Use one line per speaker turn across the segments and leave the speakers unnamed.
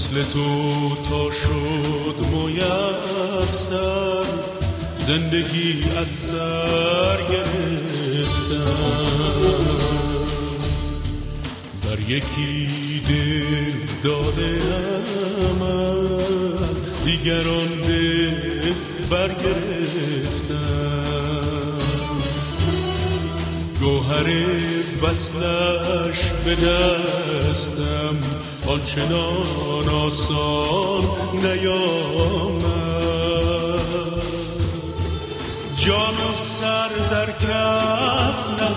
وصل تو تا شد میسر، زندگی از سر گرفتم. بر یکی دل دادم، دیگران دل برگرفتم. گوهر وصلش به دستم، آنچنان آسان نیامد. جان و سر در کف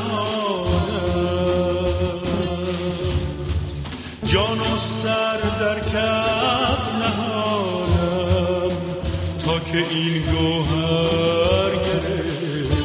نهادم، جان و سر در کف نهادم، تا که این گوهر گرفتم.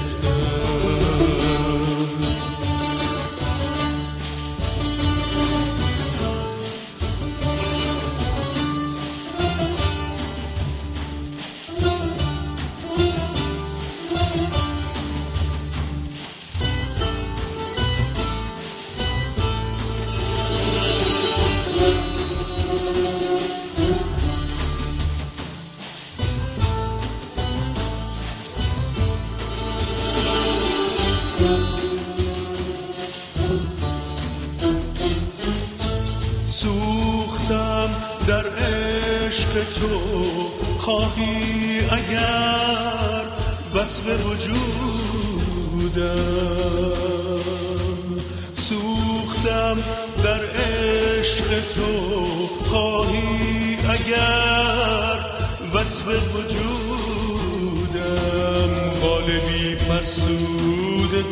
سوختم در عشق تو، خواهی اگر وصف وجودم. سوختم در عشق تو، خواهی اگر وصف وجودم. قالبی فرسود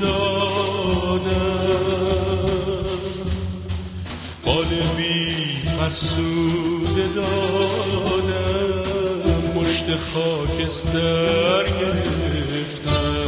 دادم، قالبی فرسود دادم، مشت خاکستر گرفتم.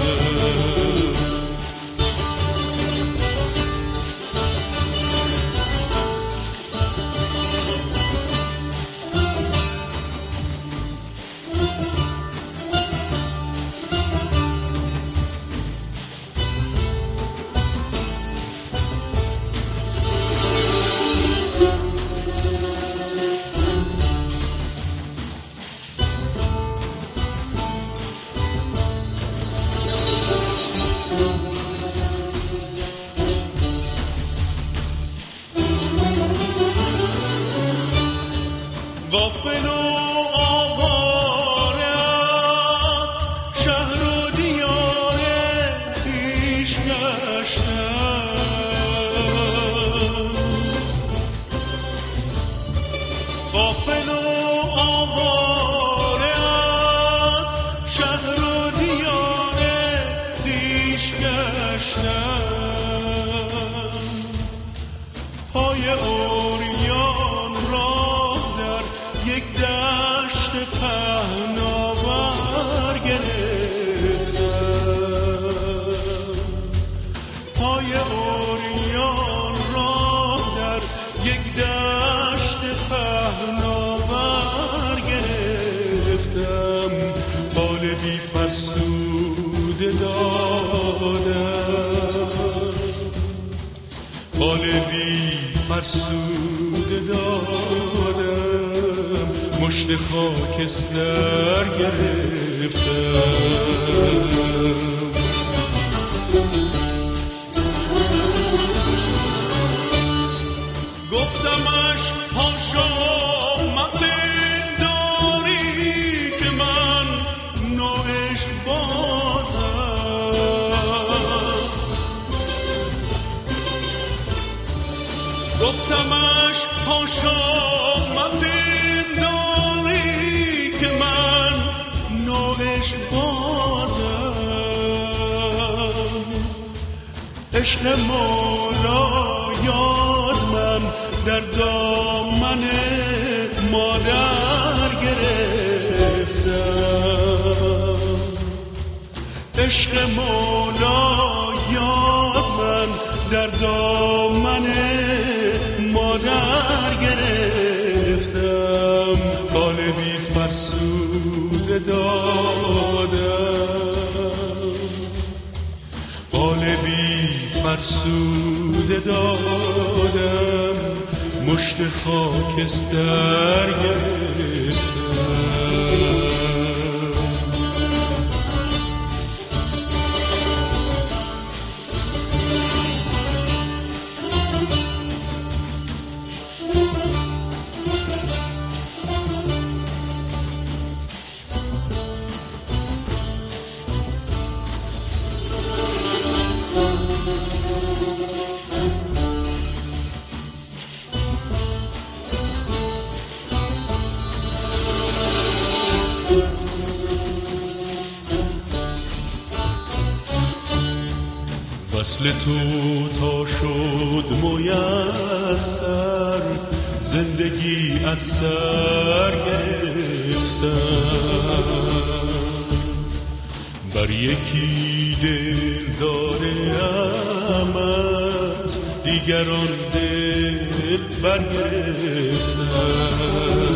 غافل و آواره از شهر و دیار خویش گشتم. غافل و آواره از شهر و دیار خویش گشتم. پای اوریان را یک دشت پهناور گرفتم. پای اوریان را در یک دشت پهناور گرفتم. قالبی فرسود دادم، قالبی فرسود دادم، مشت خاکستر گرفتم. گفتمش هاشا مپنداری که من نوعشق بازم. گفتمش هاشا مپنداری که من نوعشق بازم. عشق مولا یاد من در دامن مادر گرفتم. عشق مولا یاد من در دامن مادر گرفتم. قالبی فرسود دادم، قالبی فرسود دادم، مشت خاکستر گرفتم. وصل تو تا شد میسر، زندگی از سر گرفتم. بر یکی دل دارمت، دیگران دل برگرفتم.